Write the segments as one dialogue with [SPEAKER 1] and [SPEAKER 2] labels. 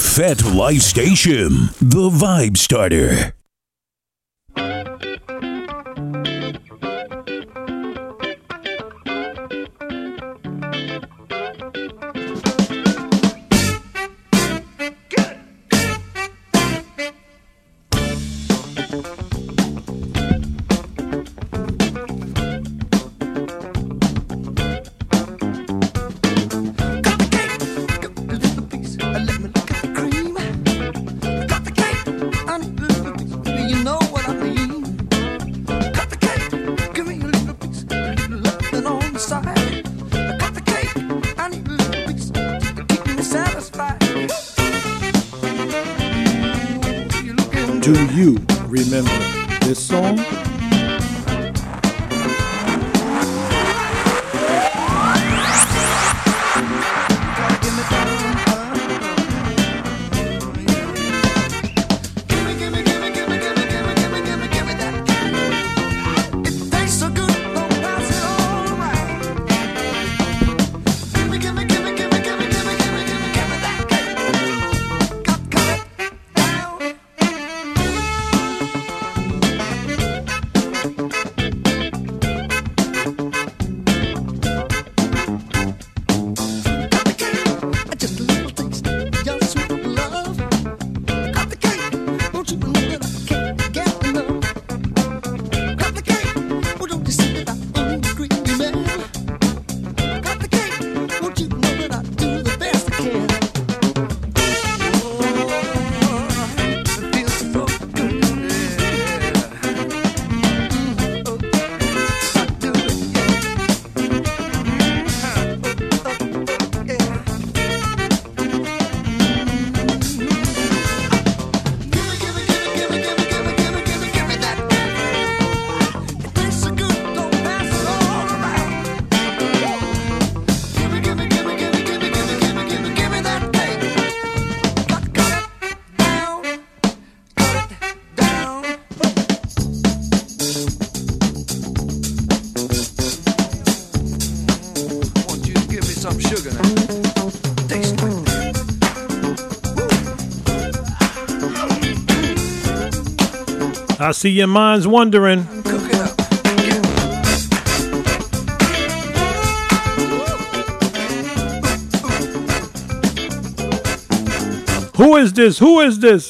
[SPEAKER 1] Fet Life Station, the Vibe Starter.
[SPEAKER 2] Do you remember this song? I see your mind's wondering. Who is this? Who is this?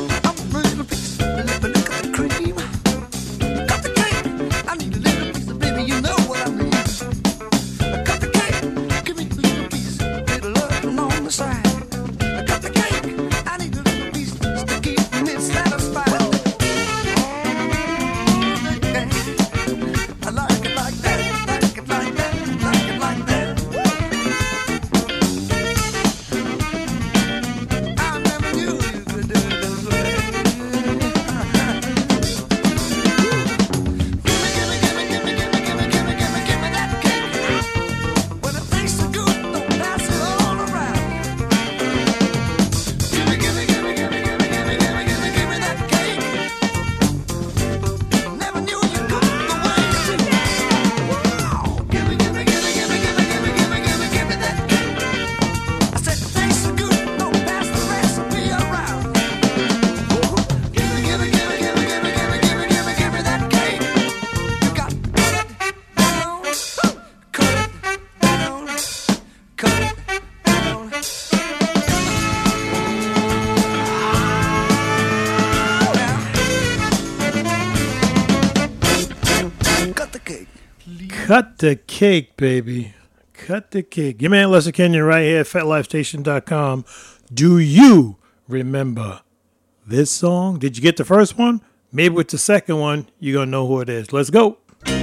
[SPEAKER 2] Cut the cake, baby. Cut the cake. Your man Lester Kenyon right here at FetLifeStation.com. Do you remember this song? Did you get the first one? Maybe with the second one, you're going to know who it is. Let's go.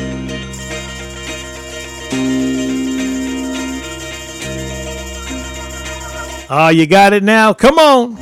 [SPEAKER 2] Ah, you got it now. Come on.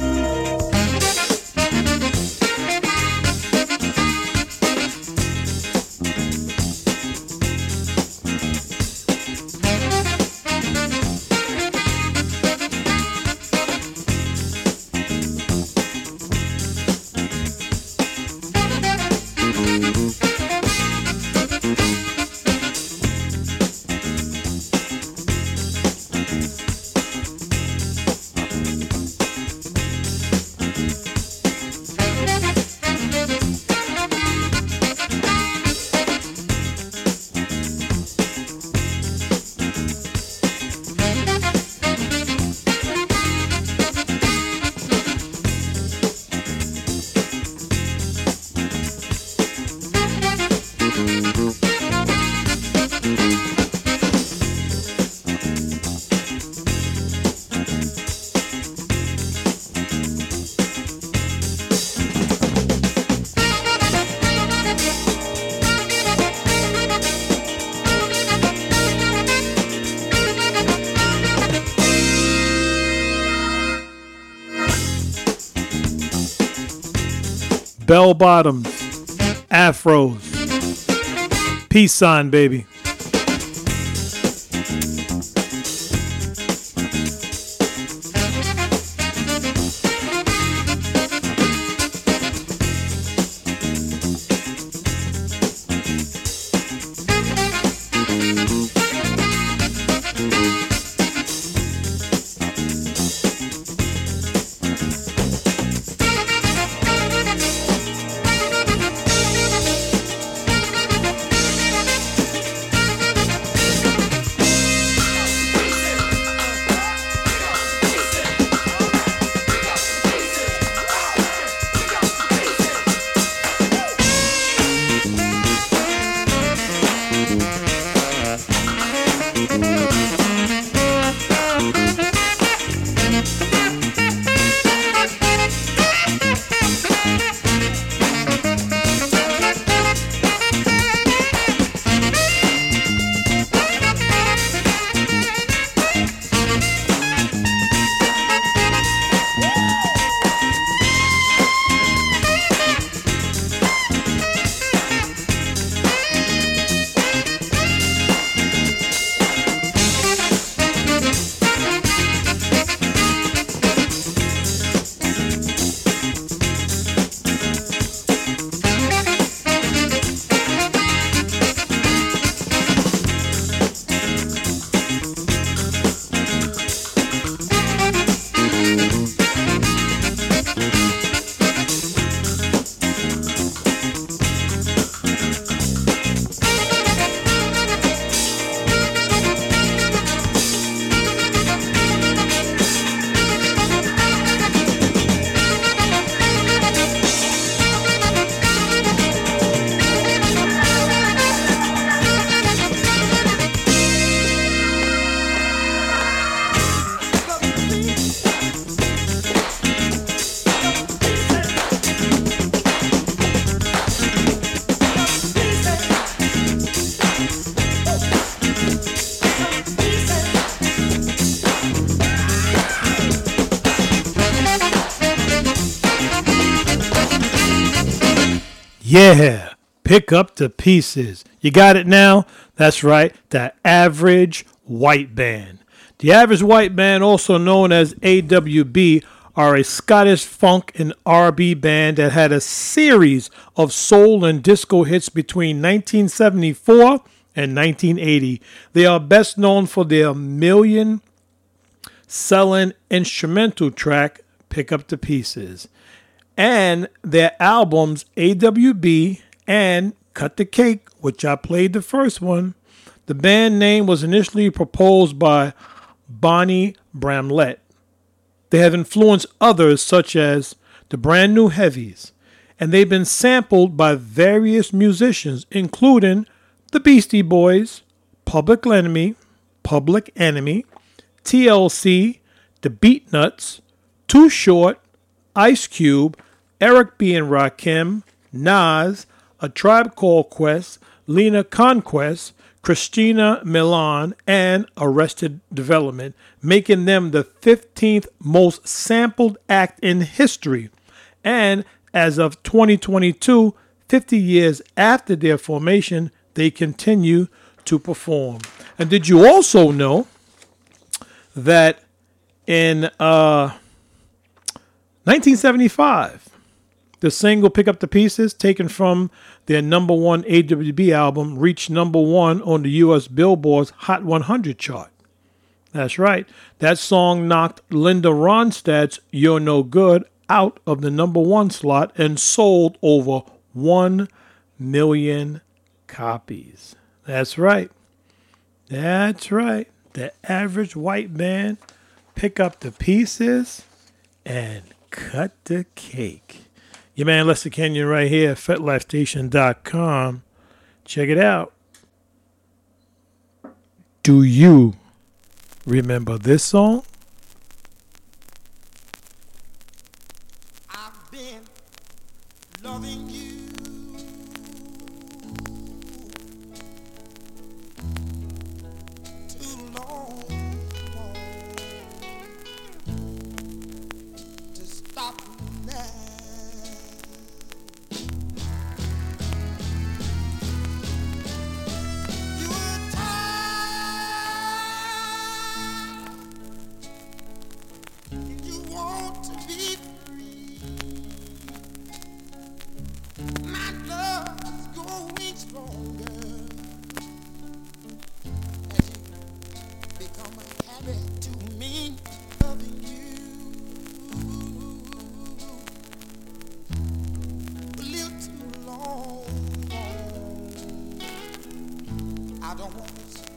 [SPEAKER 2] bell bottoms, afros. Peace sign, baby. Yeah, pick up the pieces. You got it now? That's right, the Average White Band. The Average White Band, also known as AWB, are a Scottish funk and R&B band that had a series of soul and disco hits between 1974 and 1980. They are best known for their million-selling instrumental track, Pick Up the Pieces, and their albums AWB and Cut the Cake, which I played the first one. The band name was initially proposed by Bonnie Bramlett. They have influenced others such as the Brand New Heavies, and they've been sampled by various musicians, including the Beastie Boys, Public Enemy, TLC, the Beatnuts, Too Short, Ice Cube, Eric B. and Rakim, Nas, A Tribe Called Quest, Lena Conquest, Christina Milian, and Arrested Development, making them the 15th most sampled act in history. And as of 2022, 50 years after their formation, they continue to perform. And did you also know that in 1975, the single Pick Up the Pieces, taken from their number one AWB album, reached number one on the U.S. Billboard's Hot 100 chart. That's right. That song knocked Linda Ronstadt's You're No Good out of the number one slot and sold over 1 million copies. That's right. That's right. The Average White Band, Pick Up the Pieces, and Cut the Cake. Your man Lester Kenyon right here at FetLifeStation.com. Check it out. Do you remember this song?
[SPEAKER 3] I've been loving you too long to stop now.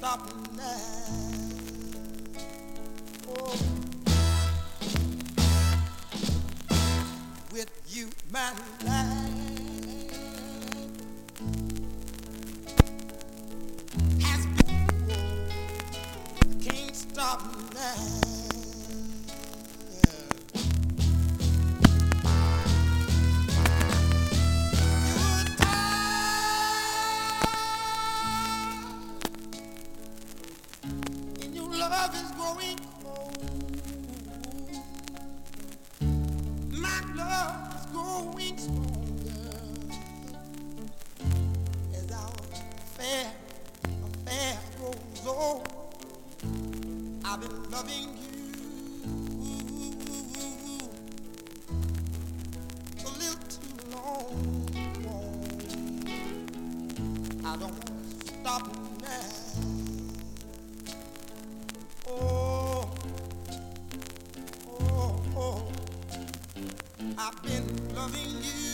[SPEAKER 3] stop now. Oh, with you, my life has been. Can't stop now. Love is growing cold. My love is growing stronger as our affair grows old. I've been loving you a little too long. I don't want to stop now. Oh, oh, oh, I've been loving you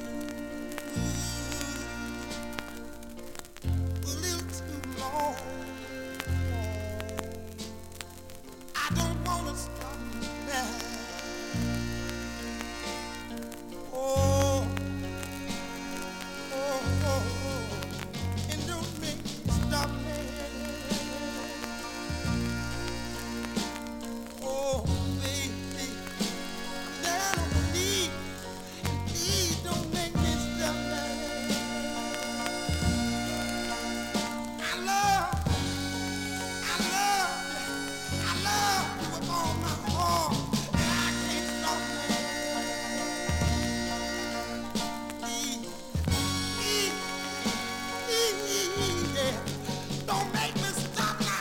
[SPEAKER 3] a little too long. I don't want to stop now. Oh, oh, oh, oh, and don't make me stop now. Oh, baby, down on my knees, please don't make me stop now. I love you with all my heart, and I can't stop now. Please, yeah, don't make me stop now.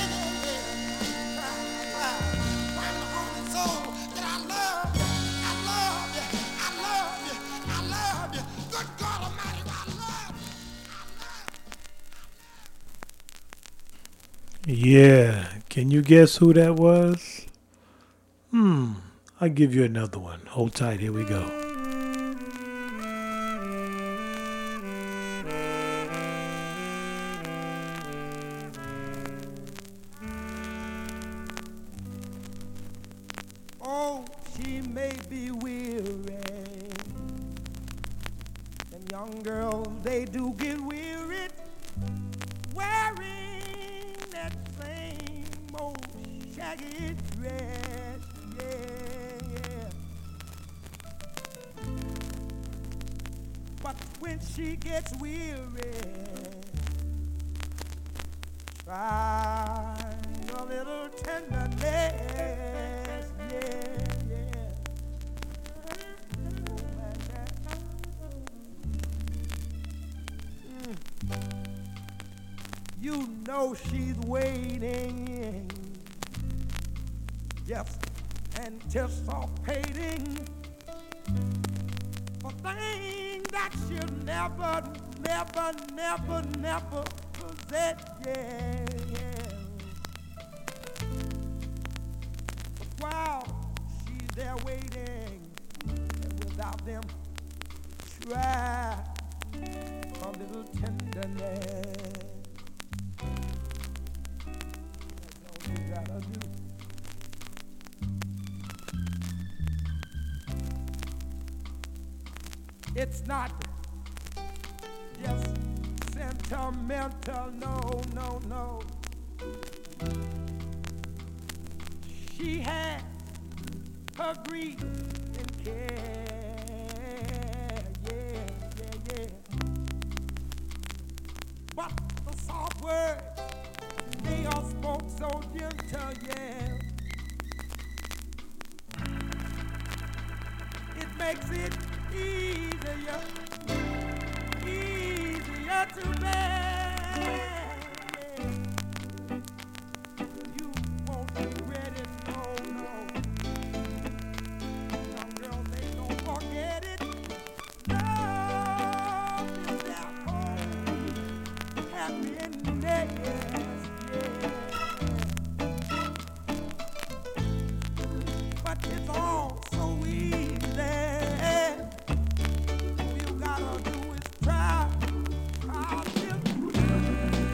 [SPEAKER 2] Yeah, can you guess who that was? I'll give you another one. Hold tight, here we go.
[SPEAKER 3] Oh, she may be weary, and young girls, they do get weary wearing that same old shaggy dress, yeah. But when she gets weary, try a little tenderness, yeah. Oh, man. You know she's waiting, just anticipating for things that she'll never possess, yeah. But while she's there waiting, and without them, try a little tenderness. That's all you gotta do. It's not just sentimental, no. She has her grief and care, yeah. But the soft words, they are spoke so gentle, yeah. It makes it easier to bear. You won't regret it, no. Some girls, they don't forget it. Love is their only happiness, yeah. But it's all so easy. All you gotta do is try.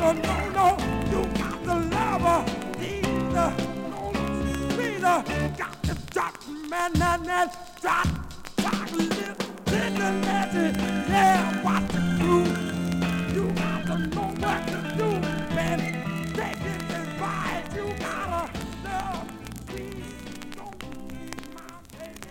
[SPEAKER 3] no, no, no. You got the lover. He's the sweeter. Got the drop, man, drop, little legend. Yeah, watch the crew. You got to know what to do, man. Take this advice. You gotta love. Please don't leave my baby.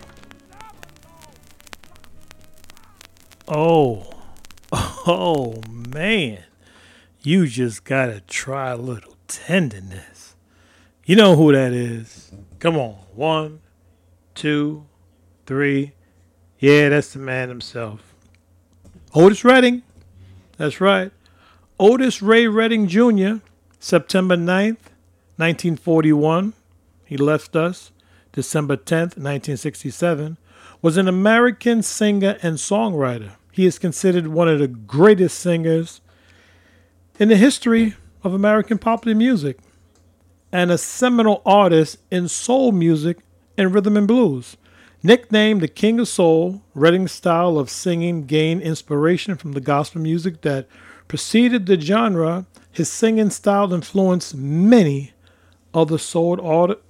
[SPEAKER 2] Oh, oh man, you just gotta try a little tenderness. You know who that is. Come on, 1, 2, 3. Yeah, that's the man himself. Otis Redding. That's right. Otis Ray Redding Jr., September 9th, 1941. He left us. December 10th, 1967. Was an American singer and songwriter. He is considered one of the greatest singers in the history of American popular music and a seminal artist in soul music and rhythm and blues. Nicknamed the King of Soul, Redding's style of singing gained inspiration from the gospel music that preceded the genre. His singing style influenced many other soul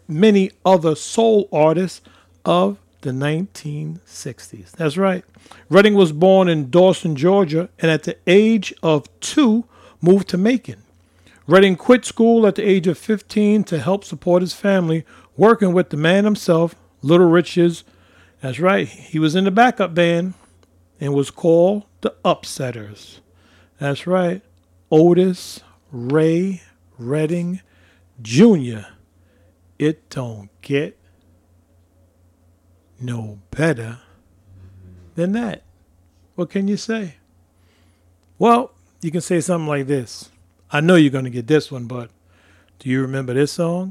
[SPEAKER 2] artists of the 1960s. That's right. Redding was born in Dawson, Georgia, and at the age of 2 moved to Macon. Redding quit school at the age of 15 to help support his family, working with the man himself, Little Richard's. That's right. He was in the backup band and was called the Upsetters. That's right. Otis Ray Redding Jr. It don't get no better than that. What can you say? Well, you can say something like this. I know you're going to get this one, but do you remember this song?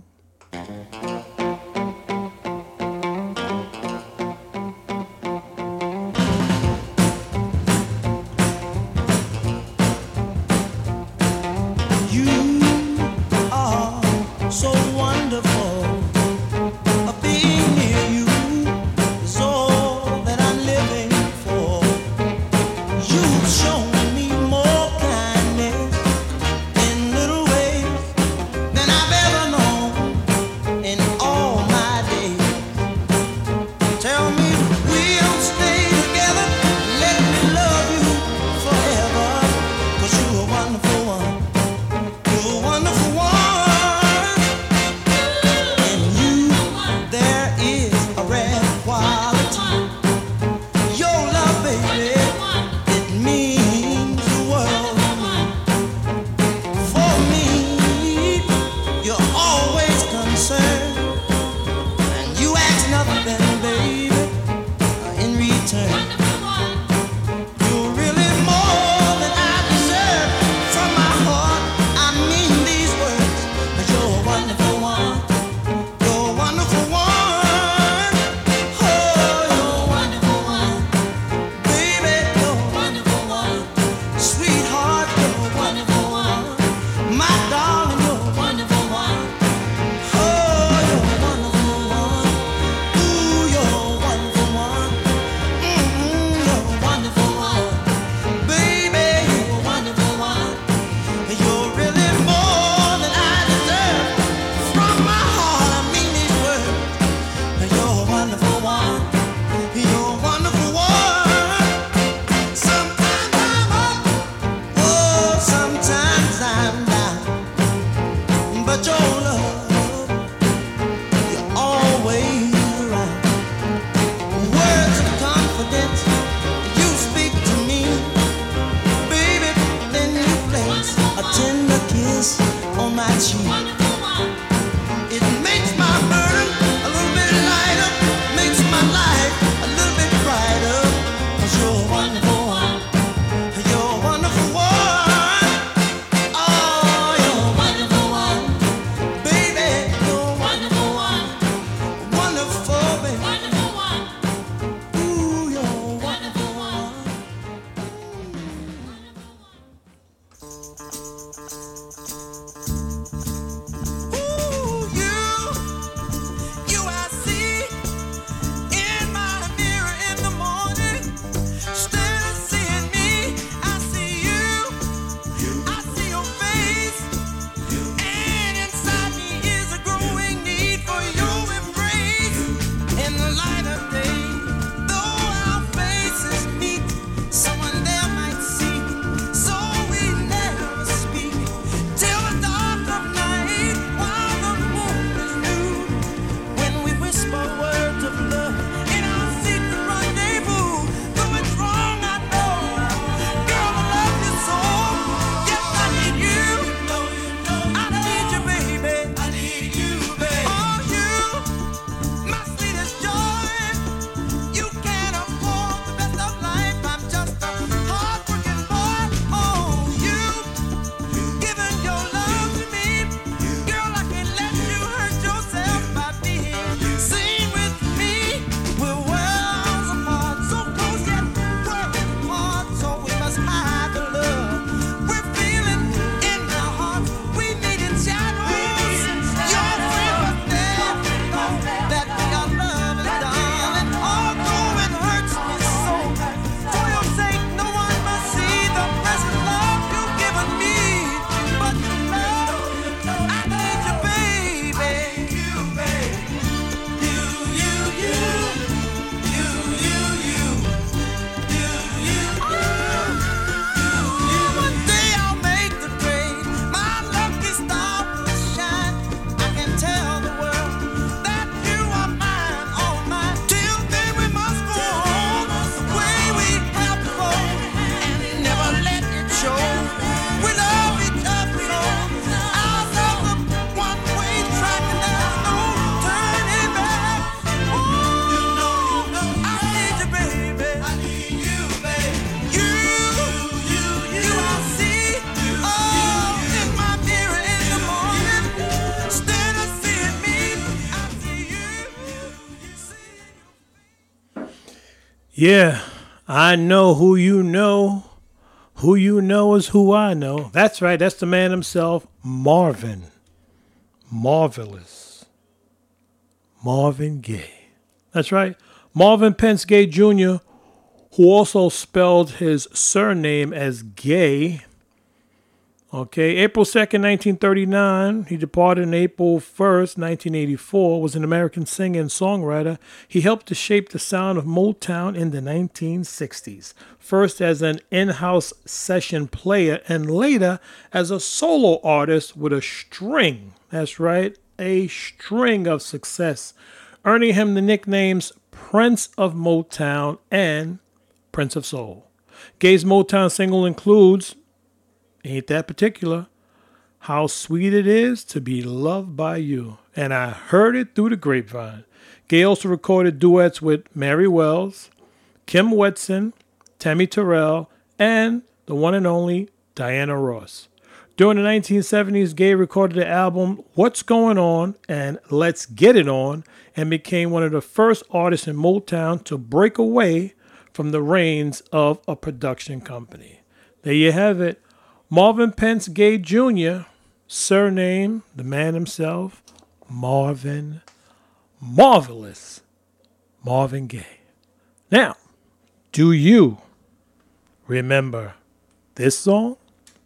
[SPEAKER 2] Yeah, I know who you know. Who you know is who I know. That's right. That's the man himself, Marvin. Marvelous. Marvin Gaye. That's right. Marvin Pence Gaye Jr., who also spelled his surname as Gay. Okay, April 2nd, 1939. He departed on April 1st, 1984, was an American singer and songwriter. He helped to shape the sound of Motown in the 1960s, first as an in-house session player and later as a solo artist with a string. That's right, a string of success, earning him the nicknames Prince of Motown and Prince of Soul. Gaye's Motown single includes Ain't That Particular, How Sweet It Is to Be Loved by You, and I Heard It Through the Grapevine. Gaye also recorded duets with Mary Wells, Kim Wetson, Tammy Terrell, and the one and only Diana Ross. During the 1970s, Gaye recorded the album What's Going On and Let's Get It On, and became one of the first artists in Motown to break away from the reins of a production company. There you have it. Marvin Pence Gaye Jr., surname, the man himself, Marvin, Marvelous Marvin Gaye. Now, do you remember this song?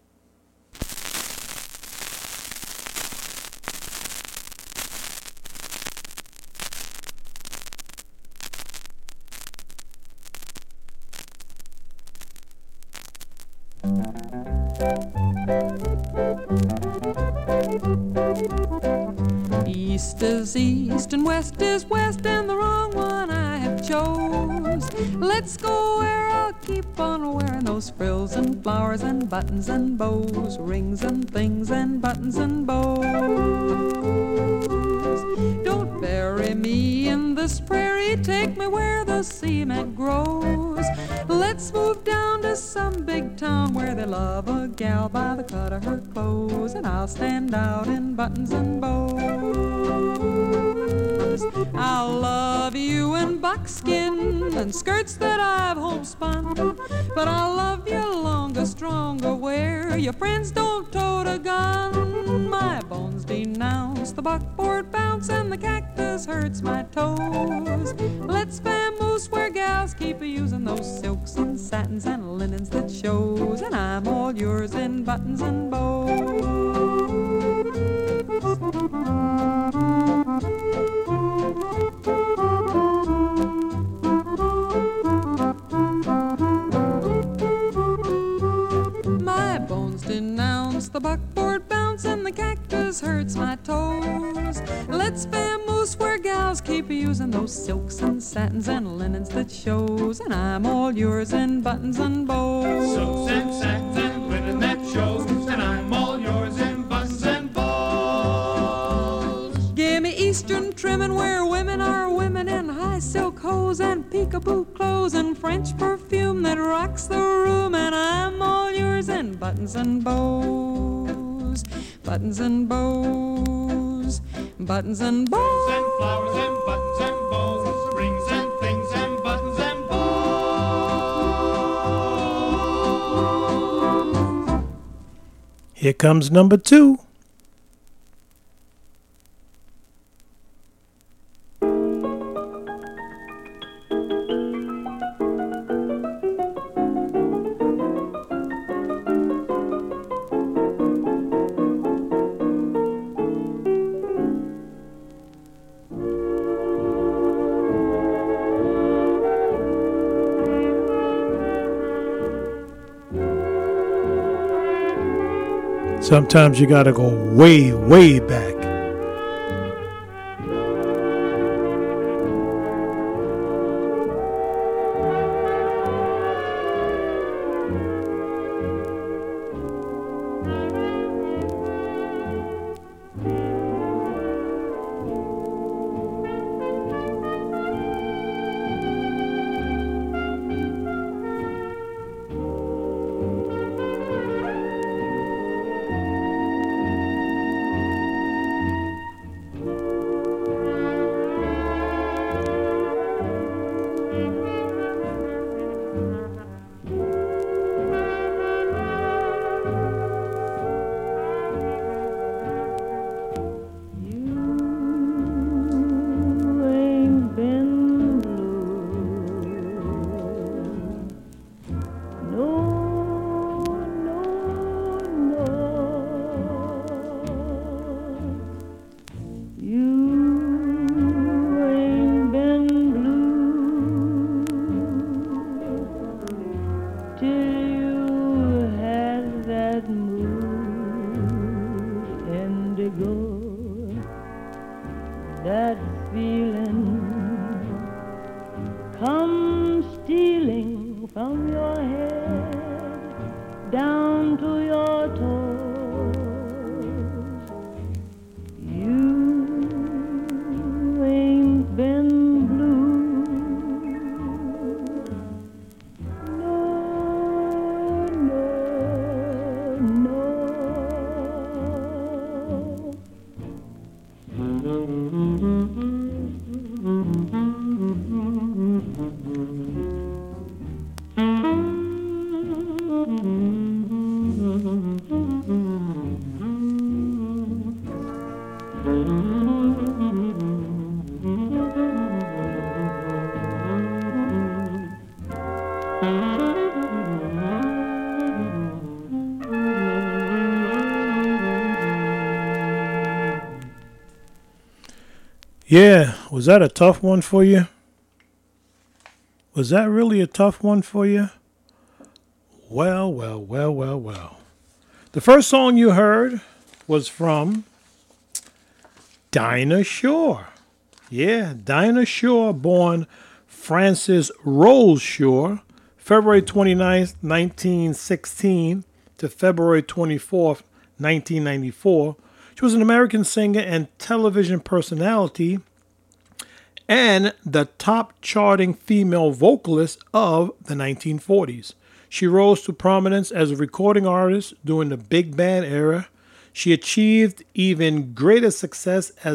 [SPEAKER 4] East is east and west is west, and the wrong one I have chose. Let's go where I'll keep on wearing those frills and flowers and buttons and bows, rings and things and buttons and bows. Don't bury me in this prairie, take me where the cement grows. Let's move down to some big town where they love a gal by the cut of her clothes, and I'll stand out in buttons and bows. I'll love you in buckskin and skirts that I've homespun, but I'll love you longer, stronger, where your friends don't tote a gun. My bones denounce the buckboard bounce, and the cactus hurts my toes. Let's vamoose where gals keep using those silks and satins and linens that shows, and I'm all yours in buttons and bows. My bones denounce the buckboard bounce, and the cactus hurts my toes. Let's vamoose where gals keep using those silks and satins and linens that shows, and I'm all yours in buttons and bows.
[SPEAKER 5] Silks and satins and linen that shows, and I'm all yours in buttons and bows.
[SPEAKER 4] Give me Eastern trimming where women are women in high silk hose and peekaboo clothes and French perfume that rocks the room, and I'm all yours in buttons and bows, buttons and bows, buttons and bows.
[SPEAKER 5] And flowers and buttons and bows, rings and things and buttons and bows.
[SPEAKER 2] Here comes number 2. Sometimes you gotta go way, way back.
[SPEAKER 6] from your head down to your toes. You ain't been blue. No, no, no.
[SPEAKER 2] Yeah, was that a tough one for you? Was that really a tough one for you? Well, well, well, well, well. The first song you heard was from Dinah Shore. Yeah, Dinah Shore, born Frances Rose Shore, February 29th, 1916 to February 24th, 1994. She was an American singer and television personality and the top charting female vocalist of the 1940s. She rose to prominence as a recording artist during the big band era. She achieved even greater success a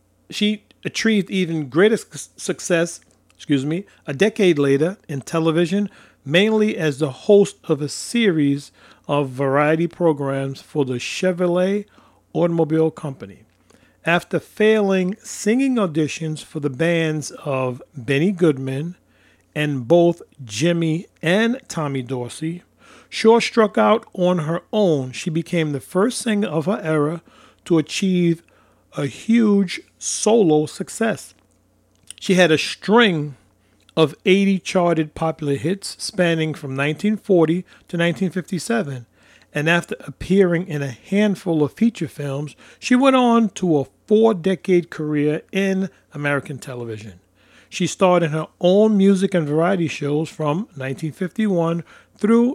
[SPEAKER 2] decade later in television, mainly as the host of a series of variety programs for the Chevrolet Automobile Company. After failing singing auditions for the bands of Benny Goodman and both Jimmy and Tommy Dorsey, Shore struck out on her own. She became the first singer of her era to achieve a huge solo success. She had a string of 80 charted popular hits spanning from 1940 to 1957. And after appearing in a handful of feature films, she went on to a 4-decade career in American television. She starred in her own music and variety shows from 1951 through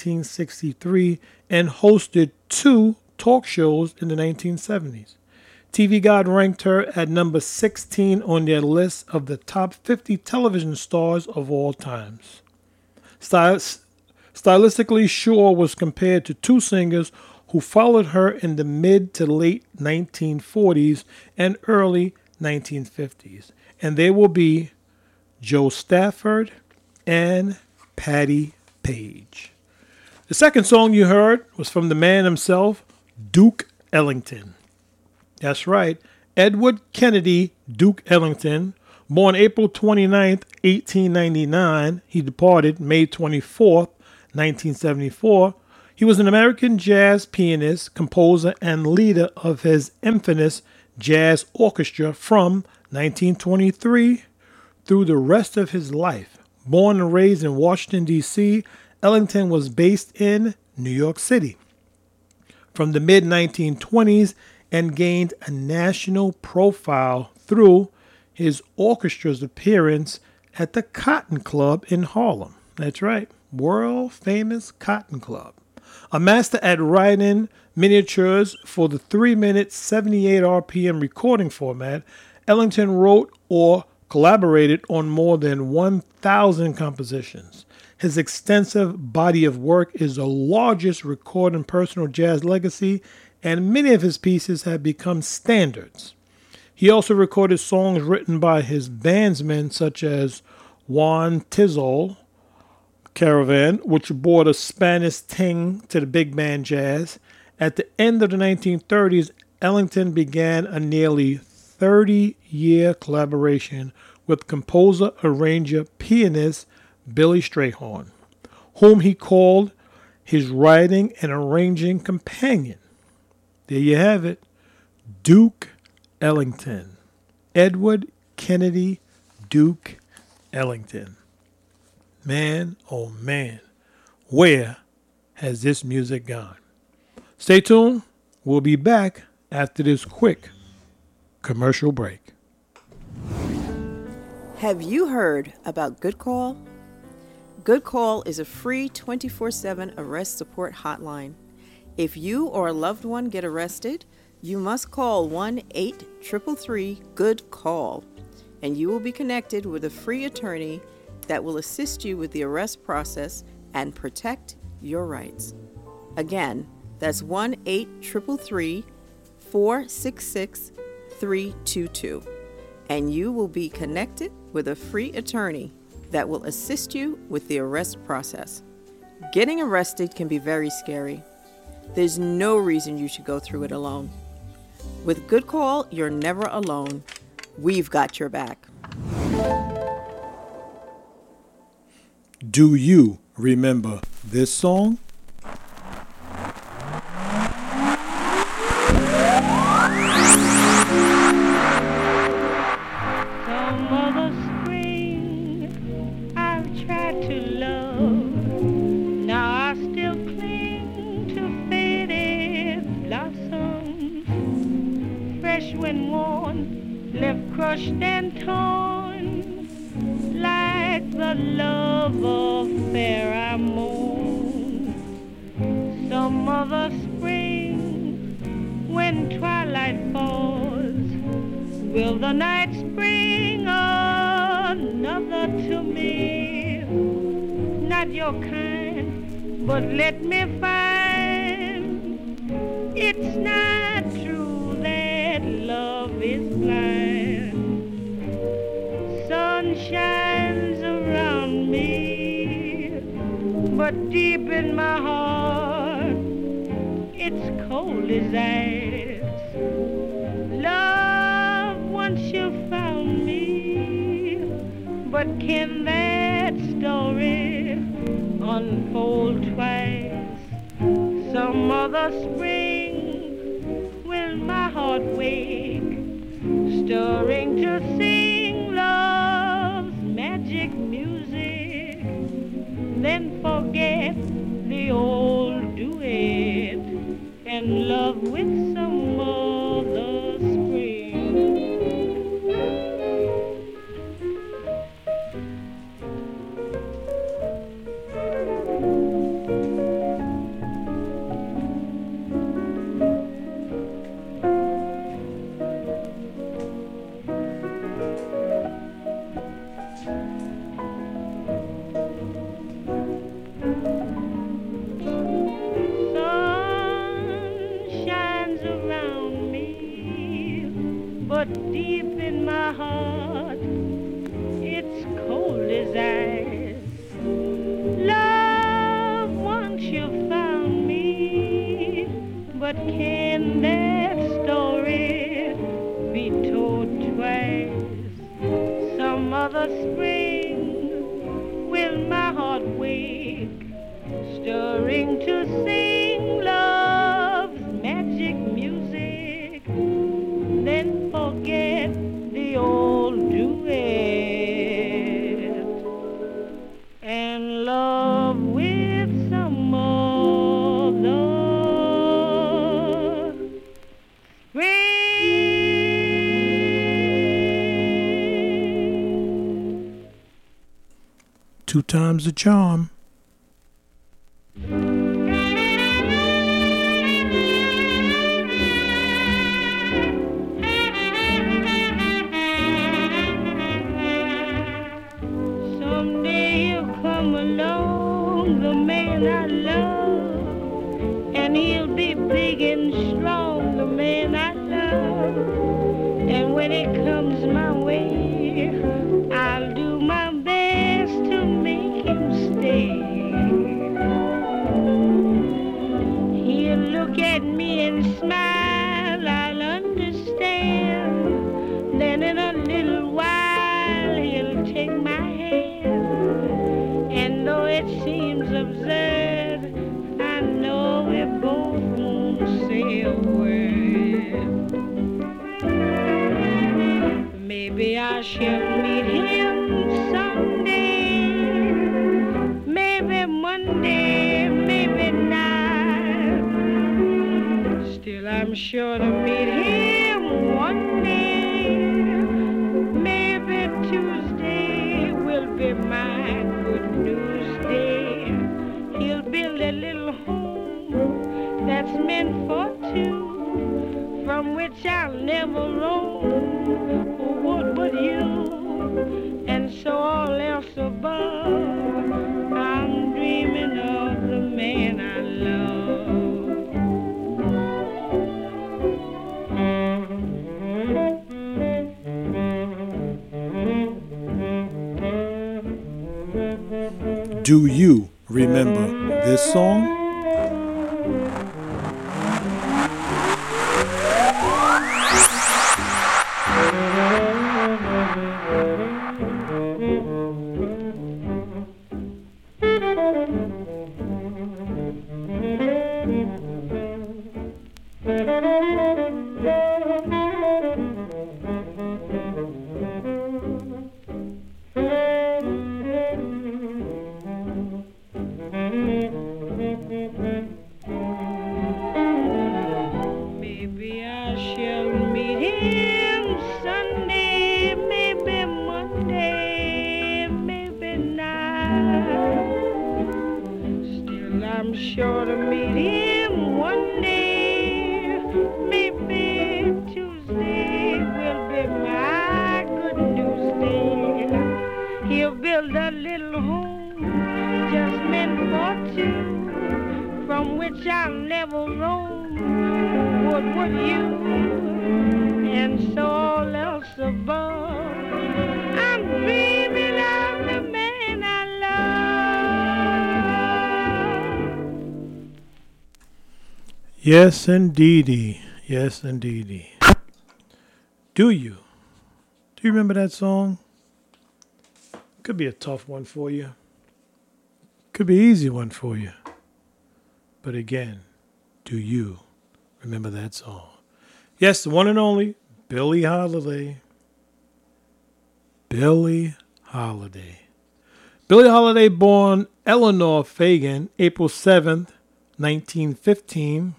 [SPEAKER 2] 1963 and hosted 2 talk shows in the 1970s. TV Guide ranked her at number 16 on their list of the top 50 television stars of all times. Stylistically, Shore was compared to 2 singers who followed her in the mid to late 1940s and early 1950s, and they will be Joe Stafford and Patti Page. The second song you heard was from the man himself, Duke Ellington. That's right, Edward Kennedy Duke Ellington, born April 29th, 1899. He departed May 24th, 1974. He was an American jazz pianist, composer, and leader of his infamous jazz orchestra from 1923 through the rest of his life. Born and raised in Washington, D.C., Ellington was based in New York City from the mid-1920s and gained a national profile through his orchestra's appearance at the Cotton Club in Harlem. That's right, world-famous Cotton Club. A master at writing miniatures for the 3-minute 78 RPM recording format, Ellington wrote or collaborated on more than 1,000 compositions. His extensive body of work is the largest recorded personal jazz legacy, and many of his pieces have become standards. He also recorded songs written by his bandsmen such as Juan Tizol, Caravan, which brought a Spanish ting to the big band jazz. At the end of the 1930s, Ellington began a nearly 30-year collaboration with composer, arranger, pianist Billy Strayhorn, whom he called his writing and arranging companion. There you have it, Duke Ellington, Edward Kennedy Duke Ellington. Man, oh man, where has this music gone? Stay tuned. We'll be back after this quick commercial break.
[SPEAKER 7] Have you heard about Good Call? Good Call is a free 24/7 arrest support hotline. If you or a loved one get arrested, you must call 1-833-GOOD-CALL, and you will be connected with a free attorney that will assist you with the arrest process and protect your rights. Again, that's 1-833-466-322, and you will be connected with a free attorney that will assist you with the arrest process. Getting arrested can be very scary. There's no reason you should go through it alone. With Good Call, you're never alone. We've got your back.
[SPEAKER 2] Do you remember this song?
[SPEAKER 6] Some other spring I've tried to love. Now I still cling to faded blossoms. Fresh when worn, left crushed and torn, like the love affair I mourn. Some other spring, when twilight falls, will the night spring another to me? Not your kind, but let me find it's not true that love is blind. Sun shines around me, but deep in my heart, it's cold as ice. Love, once you found me, but can that story unfold twice? Some other spring will my heart wake, stirring to sing love's magic music, then forget the old duet and love with some other spring. But deep in my heart, it's cold as ice. Love, once you found me, but can that story be told twice? Some other spring will my heart wake, stirring to sing love's magic music, then forget the old duet and love with some other spring.
[SPEAKER 2] Two times the charm.
[SPEAKER 6] The man I love, and he'll be big and strong, the man I love. And when it comes my way, I'll do my best to make him stay. He'll look at me and smile, I'll understand. Then in a little while he'll take my hand, and though it seems absurd, I know we both won't say a word. Maybe I shall meet him someday, maybe Monday, maybe not. Still I'm sure to meet him one day. Maybe Tuesday will be my good news which I'll never roam. What would you? And so all else above, I'm dreaming of the man I love.
[SPEAKER 2] Do you remember this song?
[SPEAKER 6] Maybe I shall meet him Sunday, maybe Monday, maybe not. Still, I'm sure to meet him one day. Maybe Tuesday will be my good news day. He'll build a little home just meant for two, from which I'll never roam. What would you? And so all else above, I'm dreaming of the man I love.
[SPEAKER 2] Yes, indeedy. Yes, indeedy. Do you? Do you remember that song? Could be a tough one for you. Could be an easy one for you. But again, do you remember that song? Yes, the one and only Billie Holiday. Billie Holiday. Billie Holiday, born Eleanor Fagan, April 7th, 1915,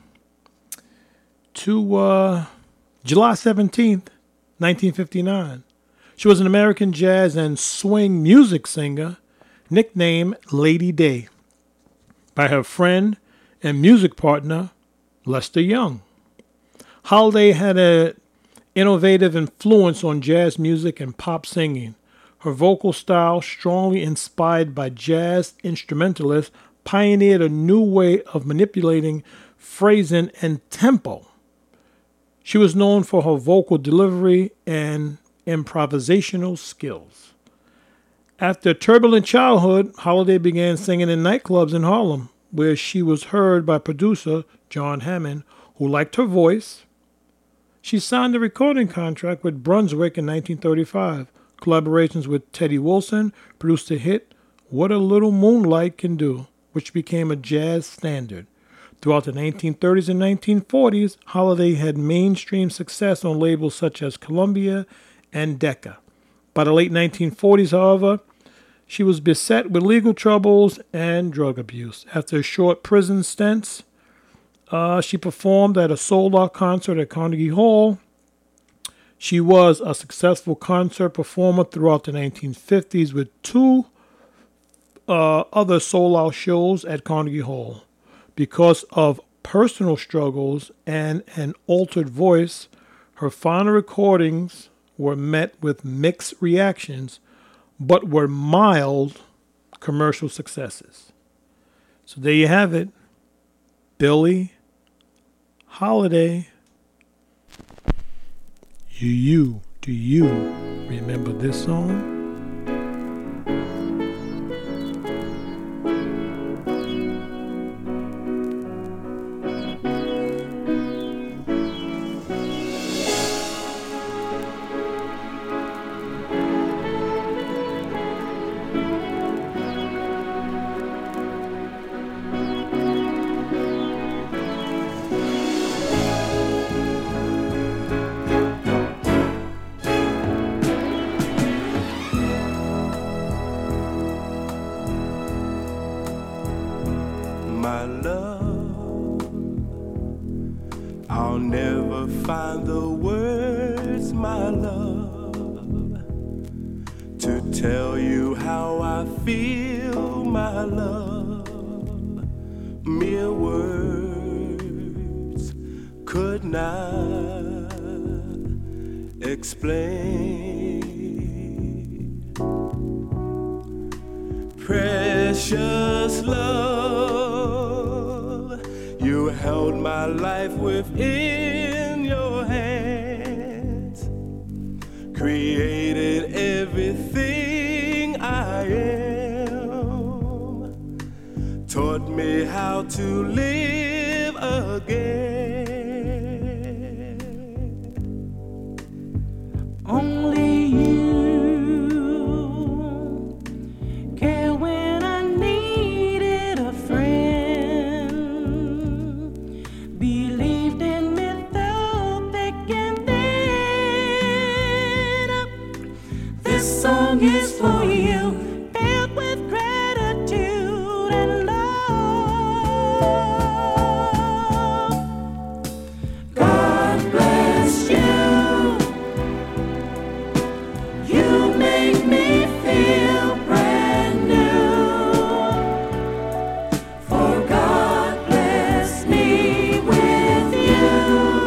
[SPEAKER 2] to July 17th, 1959. She was an American jazz and swing music singer, nicknamed Lady Day, by her friend and music partner, Lester Young. Holiday had an innovative influence on jazz music and pop singing. Her vocal style, strongly inspired by jazz instrumentalists, pioneered a new way of manipulating phrasing and tempo. She was known for her vocal delivery and improvisational skills. After a turbulent childhood, Holiday began singing in nightclubs in Harlem, where she was heard by producer John Hammond, who liked her voice. She signed a recording contract with Brunswick in 1935. Collaborations with Teddy Wilson produced the hit What a Little Moonlight Can Do, which became a jazz standard. Throughout the 1930s and 1940s, Holiday had mainstream success on labels such as Columbia and Decca. By the late 1940s, however, she was beset with legal troubles and drug abuse. After a short prison stint, she performed at a sold-out concert at Carnegie Hall. She was a successful concert performer throughout the 1950s with two other sold-out shows at Carnegie Hall. Because of personal struggles and an altered voice, her final recordings were met with mixed reactions, but were mild commercial successes. So there you have it. Billie Holiday. Do you remember this song?
[SPEAKER 8] My love, I'll never find the words, my love, to tell you how I feel, my love. Mere words could not explain. Precious love, you held my life within your hands, created everything I am, taught me how to live again.
[SPEAKER 6] Only you care when I needed a friend, believed in me through thick and thin. This song is for you, filled with gratitude and love. God bless you. You make me feel brand new. For God bless me with you.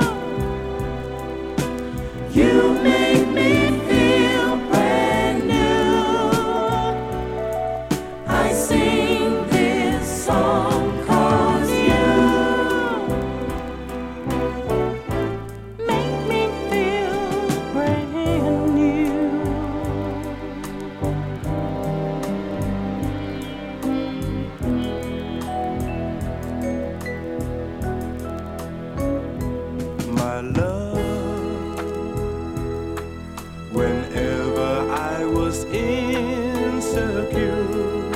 [SPEAKER 6] You make me feel brand new. I sing this song 'cause you make me feel brand new.
[SPEAKER 8] My love, whenever I was insecure,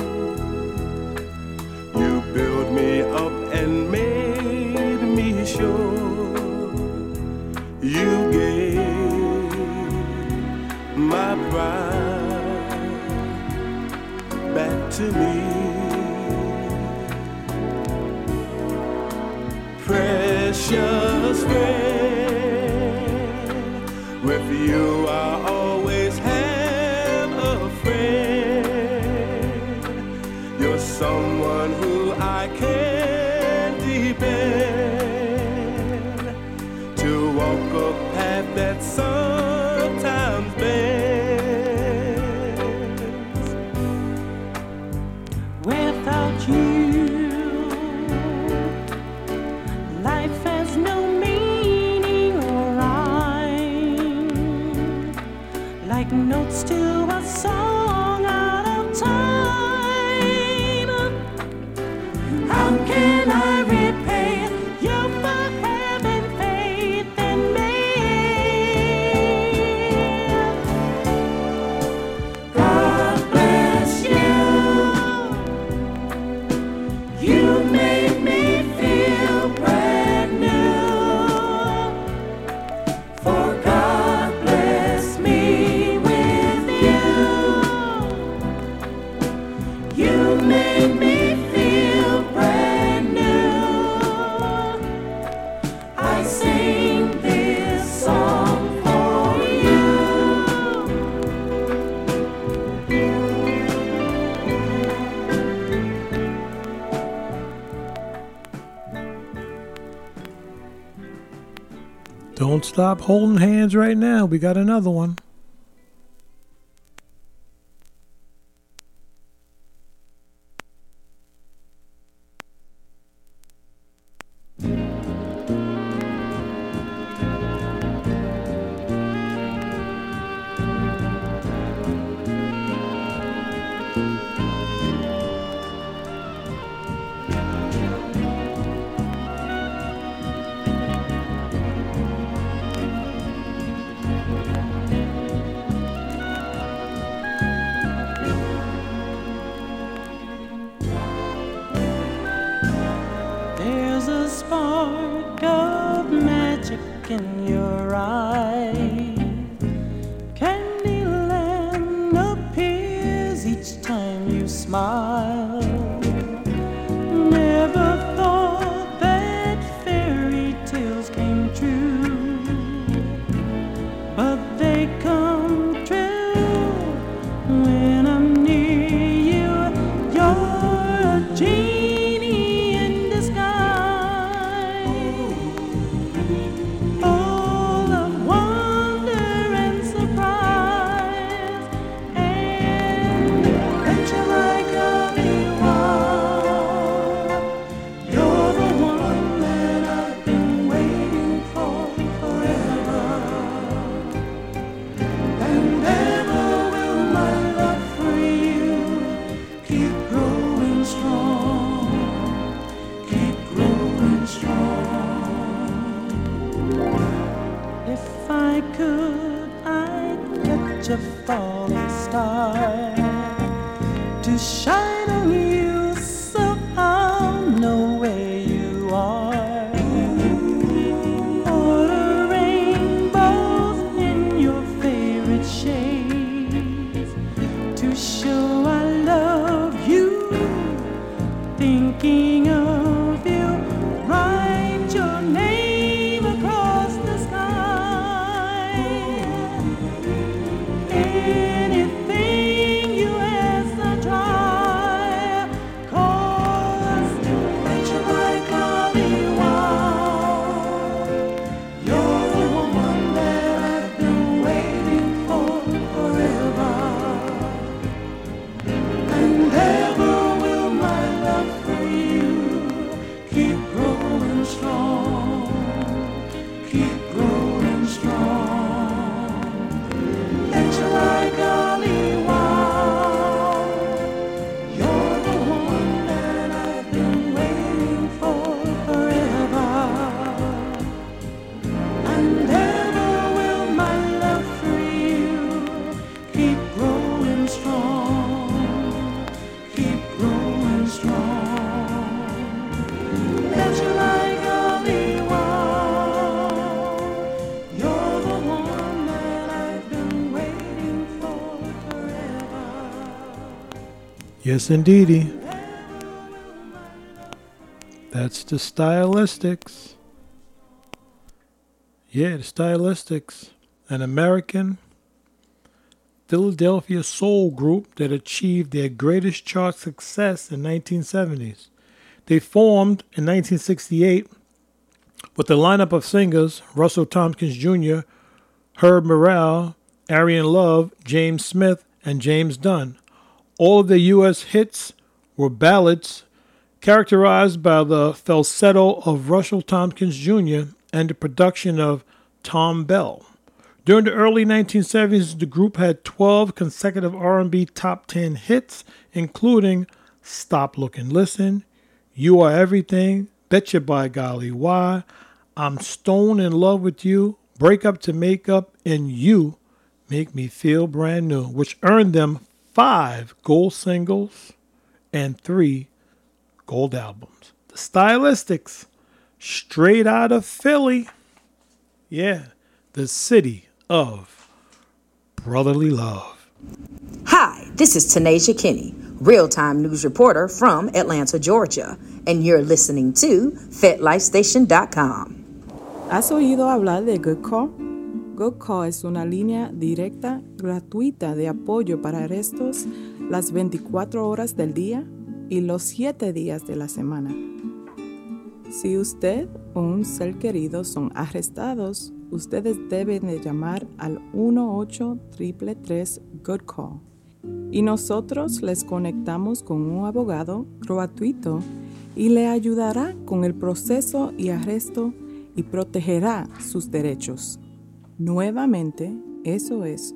[SPEAKER 8] you built me up and made me sure. You gave my pride back to me. Precious friend, with you I always have a friend. You're someone who I can depend to walk a path that sometimes bends.
[SPEAKER 6] Without you, life has no meaning or rhyme, like notes to a song out of time. How can I repay you for having faith in me? God bless you. You made me feel brand new. For God bless me with you. You made me feel brand new. I sing this song for you.
[SPEAKER 2] Don't stop holding hands right now. We got another one.
[SPEAKER 6] There's a spark of magic in your eye. Candyland appears each time you smile. Never thought that fairy tales came true, but they come true when I'm near you. You're a genie in disguise, full of wonder
[SPEAKER 9] to shine on you so I'll know where you are. All the rainbows in your favorite shades to show I love you. Thinking of you, write your name across the sky. Anything you ask, I try. 'Cause let your light come me wild. You're the woman that I've been waiting for forever. And ever will my love for you keep growing strong, keep growing strong. Let your light guide me wild. You're the one that I've been waiting for forever. And ever will my love for you keep growing strong, keep growing strong. Let your light guide me wild. You're the one that I've been waiting for forever.
[SPEAKER 2] Yes, indeedy. That's the Stylistics. Yeah, the Stylistics, an American Philadelphia soul group that achieved their greatest chart success in 1970s. They formed in 1968 with a lineup of singers Russell Tompkins Jr., Herb Morrell, Arian Love, James Smith, and James Dunn. All of their U.S. hits were ballads characterized by the falsetto of Russell Tompkins Jr. and the production of Tom Bell. During the early 1970s, the group had 12 consecutive R&B top 10 hits, including Stop Look and Listen, You Are Everything, Betcha by Golly Why, I'm Stone in Love with You, Break Up to Make Up, and You Make Me Feel Brand New, which earned them 5 gold singles and 3 gold albums. The Stylistics, straight out of Philly. Yeah, the city of brotherly love.
[SPEAKER 10] Hi, this is Tanasia Kinney, real-time news reporter from Atlanta, Georgia, and you're listening to FedLifeStation.com.
[SPEAKER 9] ¿Has oído hablar de Good Call? Good Call es una línea directa, gratuita de apoyo para arrestos las 24 horas del día y los 7 días de la semana. Si usted o un ser querido son arrestados, ustedes deben de llamar al 1-833-GOOD-CALL y nosotros les conectamos con un abogado gratuito y le ayudará con el proceso y arresto y protegerá sus derechos. Nuevamente, eso es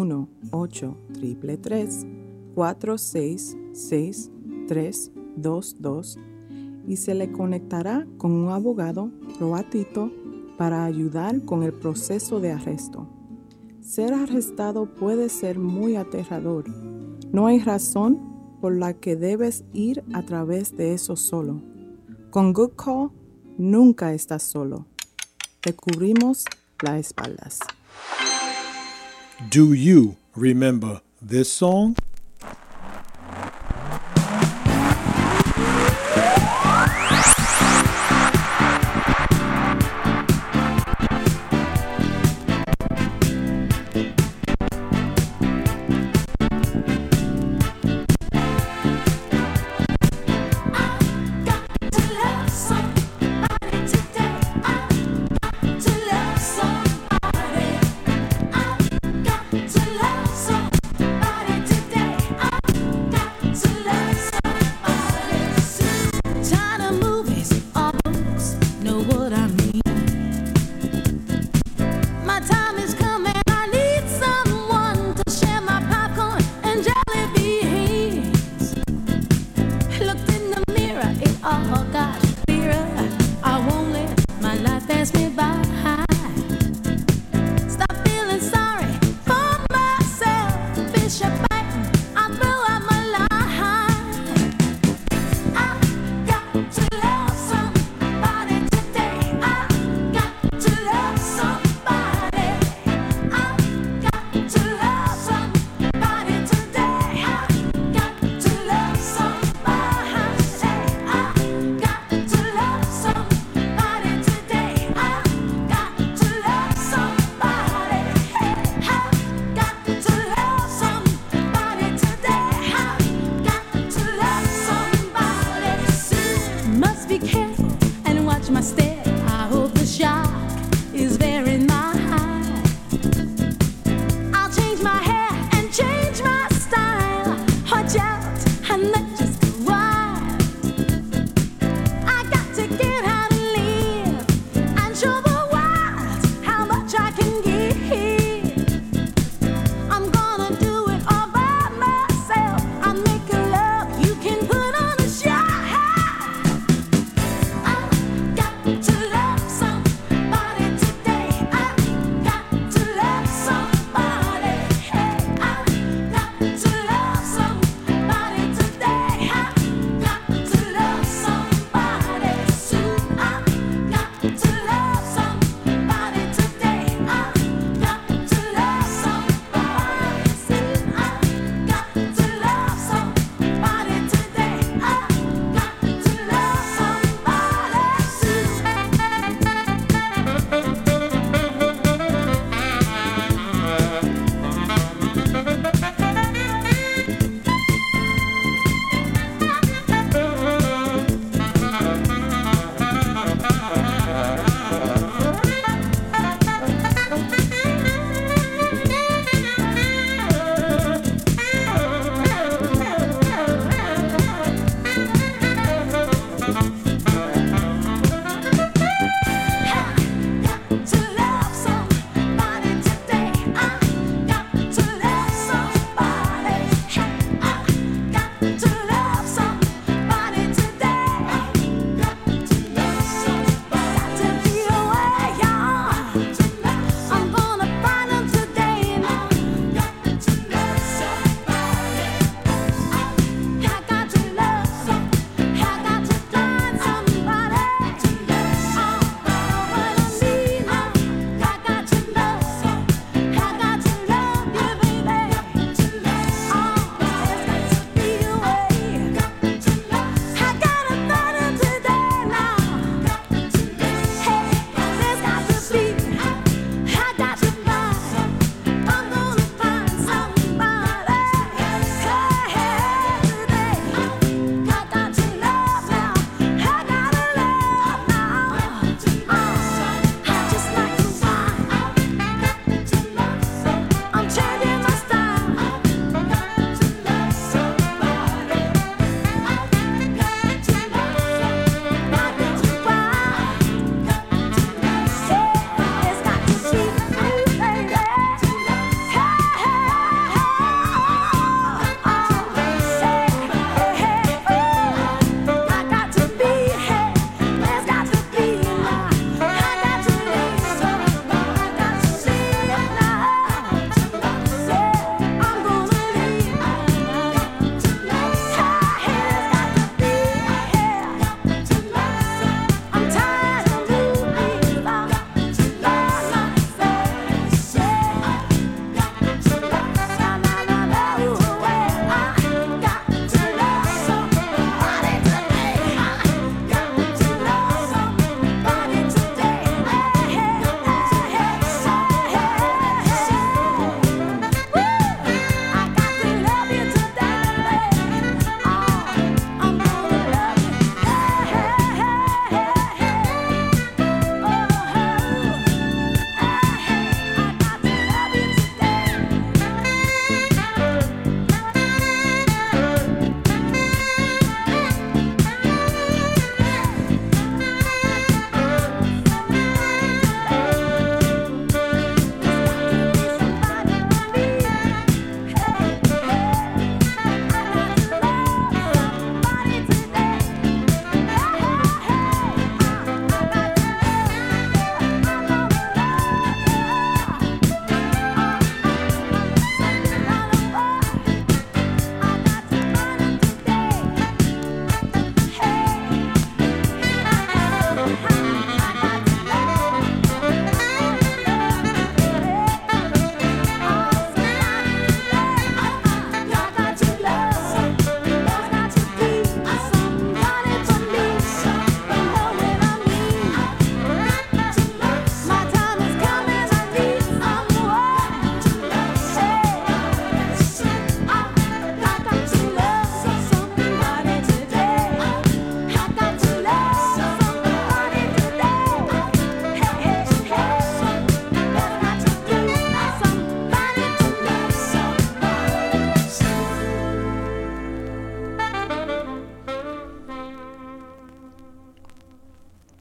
[SPEAKER 9] 1-833-466-3322 y se le conectará con un abogado gratuito para ayudar con el proceso de arresto. Ser arrestado puede ser muy aterrador. No hay razón por la que debes ir a través de eso solo. Con Good Call, nunca estás solo. Te cubrimos las espaldas.
[SPEAKER 2] Do you remember this song?
[SPEAKER 3] To love somebody today.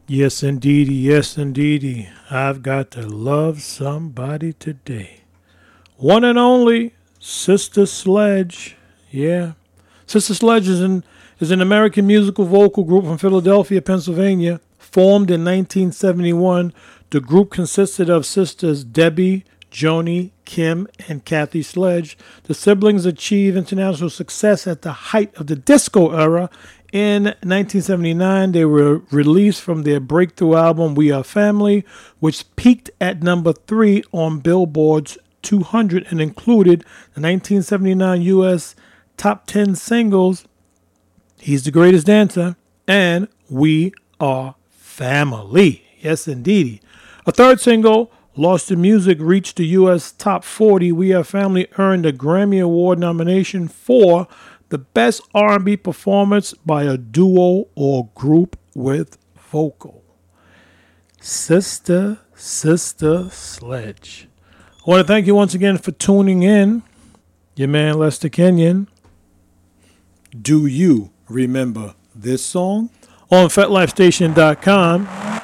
[SPEAKER 2] Yes, indeedy. Yes, indeedy. I've got to love somebody today. One and only Sister Sledge. Yeah. Sister Sledge is an American musical vocal group from Philadelphia, Pennsylvania. Formed in 1971, the group consisted of sisters Debbie, Joni, Kim, and Kathy Sledge. The siblings achieved international success at the height of the disco era. In 1979, they were released from their breakthrough album, We Are Family, which peaked at number 3 on Billboard's 200 and included the 1979 U.S. Top 10 singles, He's the Greatest Dancer, and We Are Family. Yes, indeedy. A third single, Lost in Music, reached the U.S. Top 40. We Are Family earned a Grammy Award nomination for the Best R&B Performance by a Duo or Group with Vocal. Sister Sledge. I want to thank you once again for tuning in. Your man Lester Kenyon. Do you remember this song? On FetLifeStation.com.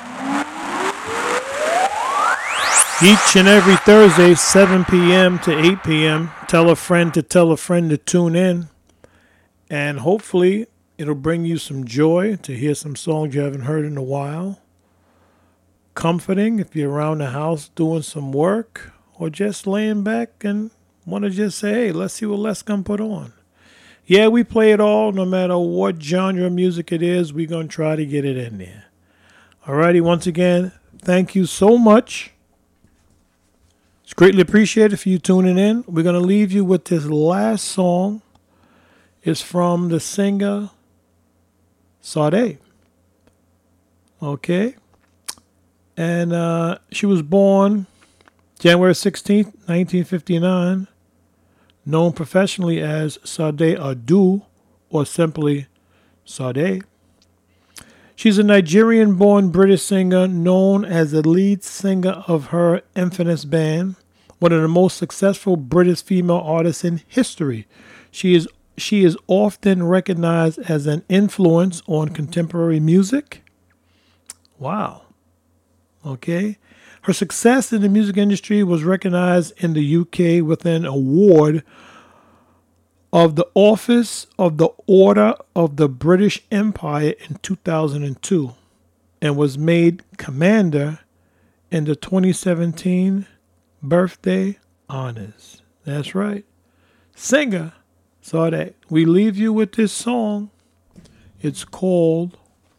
[SPEAKER 2] Each and every Thursday, 7 p.m. to 8 p.m. Tell a friend to tune in. And hopefully it'll bring you some joy to hear some songs you haven't heard in a while. Comforting if you're around the house doing some work or just laying back and want to just say, hey, let's see what Les can put on. Yeah, we play it all. No matter what genre of music it is, we're going to try to get it in there. Alrighty, once again, thank you so much. It's greatly appreciated for you tuning in. We're going to leave you with this last song. It's from the singer Sade. Okay? And she was born January 16th, 1959. Known professionally as Sade Adu or simply Sade. She's a Nigerian-born British singer known as the lead singer of her infamous band, one of the most successful British female artists in history. She is often recognized as an influence on contemporary music. Wow. Okay. Her success in the music industry was recognized in the UK with an award of the Office of the Order of the British Empire in 2002 and was made commander in the 2017 birthday honors. That's right. Singer Sade. We leave you with this song. It's called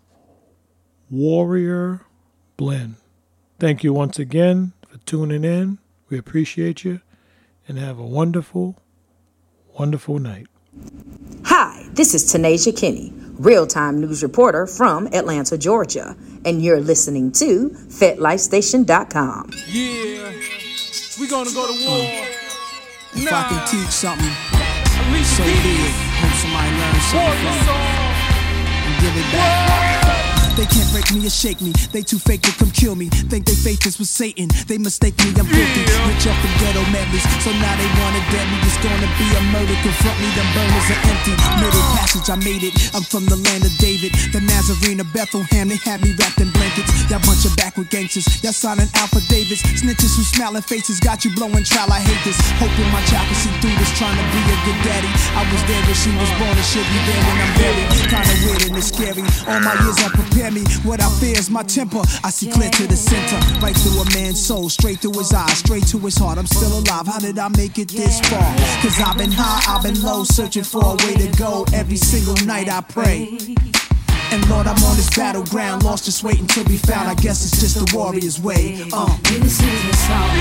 [SPEAKER 2] Warrior Blend. Thank you once again for tuning in. We appreciate you and have a wonderful, wonderful night.
[SPEAKER 10] Hi, this is Tanasia Kinney, real-time news reporter from Atlanta, Georgia, and you're listening to FetLifeStation.com.
[SPEAKER 11] Yeah, we're gonna go to war.
[SPEAKER 12] If I can teach something, so be it. Hope somebody learns something from and give it back. They can't break me or shake me. They too fake to come kill me. Think they faith is with Satan. They mistake me, I'm guilty. Rich off the ghetto memories. So now they wanna dead me. It's gonna be a murder. Confront me, them burners are empty. Middle passage, I made it. I'm from the land of David. The Nazarene of Bethlehem. They had me wrapped in blankets. Y'all bunch of backward gangsters. Y'all signing Alpha Davids. Snitches who smiling faces. Got you blowing trial. I hate this. Hoping my child can see through this. Trying to be a good daddy. I was there when she was born and she'll be there when I'm buried. Kinda weird and it's scary. All my years I prepare me. What I fear is my temper. I see clear to the center, right through a man's soul, straight through his eyes, straight to his heart. I'm still alive. How did I make it this far? Cause I've been high, I've been low, searching for a way to go. Every single night I pray. And Lord, I'm on this battleground, lost just waiting to be found. I guess it's just the warrior's way.
[SPEAKER 13] This is the song.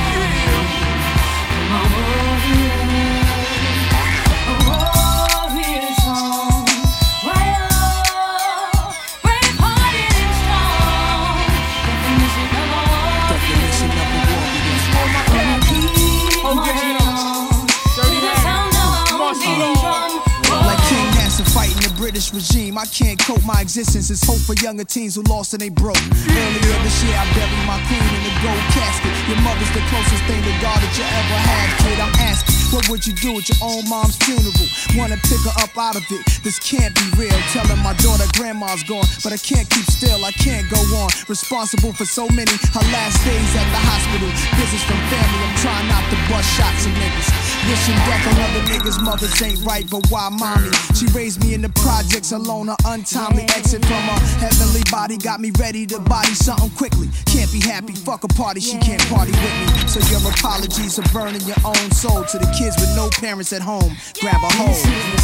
[SPEAKER 12] British regime, I can't cope my existence. It's hope for younger teens who lost and they broke. Earlier this year I buried my queen in a gold casket. Your mother's the closest thing to God that you ever had, kid. I'm asking, what would you do at your own mom's funeral? wanna pick her up out of it. This can't be real. Telling my daughter grandma's gone, but I can't keep still, I can't go on. Responsible for so many, her last days at the hospital. Business from family, I'm trying not to bust shots of niggas. Wishing death on other niggas' mothers ain't right, but why mommy? She raised me in the projects alone, an untimely exit from her heavenly body got me ready to body something quickly. Can't be happy, fuck a party, she can't party with me. So your apologies are burning your own soul. To the kids with no parents at home, grab a hold.